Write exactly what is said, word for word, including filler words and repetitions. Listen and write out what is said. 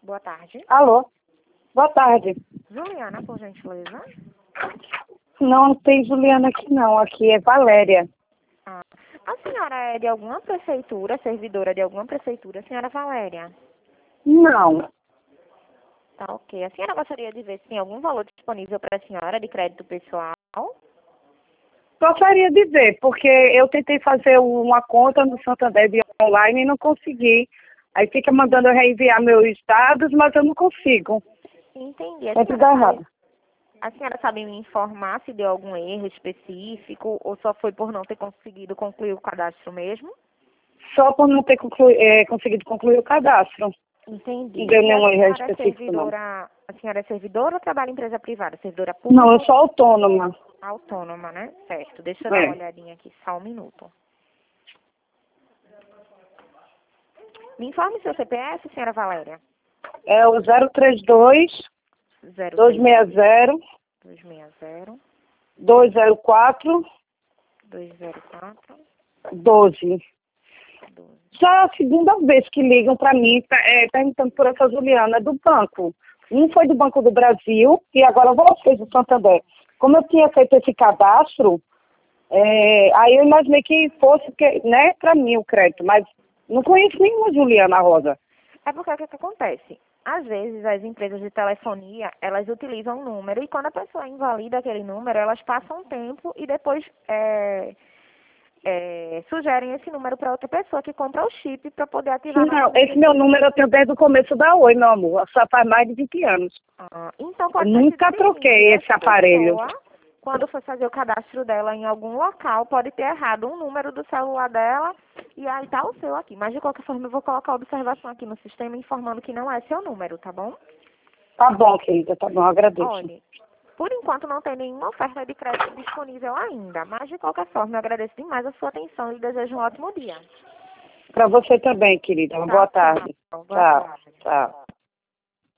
Boa tarde. Alô? Boa tarde. Juliana, por gentileza. Não tem Juliana aqui não, aqui é Valéria. Ah, a senhora é de alguma prefeitura, servidora de alguma prefeitura, senhora Valéria? Não. Tá ok. A senhora gostaria de ver se tem algum valor disponível para a senhora de crédito pessoal? Gostaria de ver, porque eu tentei fazer uma conta no Santander via online e não consegui. Aí fica mandando eu reenviar meus dados, mas eu não consigo. Entendi. A Sempre senhora dá sabe, errado. a senhora sabe me informar se deu algum erro específico ou só foi por não ter conseguido concluir o cadastro mesmo? Só por não ter conclu- é, conseguido concluir o cadastro. Entendi. Não deu E a nenhum erro senhora é específico, não. servidora, a senhora é servidora ou trabalha em empresa privada? Servidora pública Não, eu ou sou autônoma. autônoma, né? Certo. Deixa eu dar uma É. olhadinha aqui, só um minuto. Me informe seu C P F, senhora Valéria. É o zero três dois, zero dois três seis zero, dois seis zero dois zero quatro, dois zero quatro doze. doze. Já é a segunda vez que ligam para mim é, perguntando por essa Juliana do banco. Um foi do Banco do Brasil e agora vocês do Santander. Como eu tinha feito esse cadastro, é, aí eu imaginei que fosse que, né, para mim o crédito, mas não conheço nenhuma Juliana Rosa. É porque o que, que acontece? Às vezes as empresas de telefonia, elas utilizam um número e quando a pessoa invalida aquele número, elas passam um tempo e depois é, é, sugerem esse número para outra pessoa que compra o chip para poder ativar Não, novamente esse esse meu número. número eu tenho desde o começo da Oi, meu amor. Só faz mais de vinte anos. Ah, então Eu pode ter sido nunca o seguinte, troquei esse essa aparelho. pessoa, quando for fazer o cadastro dela em algum local, pode ter errado um número do celular dela e aí tá o seu aqui. Mas de qualquer forma eu vou colocar a observação aqui no sistema informando que não é seu número, tá bom? Tá bom, querida, tá bom, agradeço. Olhe, por enquanto não tem nenhuma oferta de crédito disponível ainda, mas de qualquer forma eu agradeço demais a sua atenção e desejo um ótimo dia. Para você também, querida. Uma Tchau, boa tarde. tchau. Boa Tchau, tarde. tchau.